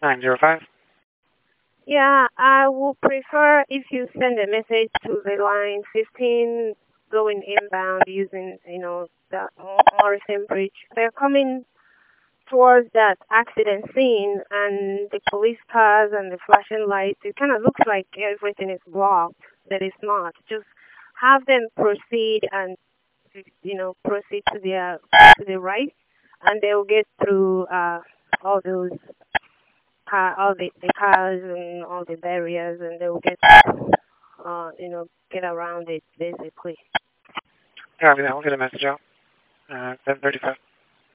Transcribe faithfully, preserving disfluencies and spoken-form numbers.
nine zero five. Yeah, I would prefer if you send a message to the line fifteen going inbound using, you know, the Morrison Bridge. They're coming towards that accident scene and the police cars and the flashing lights. It kind of looks like everything is blocked, but it's not. Just have them proceed and, you know, proceed to the, to the right, and they'll get through uh, all those car, all the, the cars and all the barriers, and they'll get, uh, you know, get around it basically. Yeah, I mean, I'll get a message out. Uh, seven thirty-five.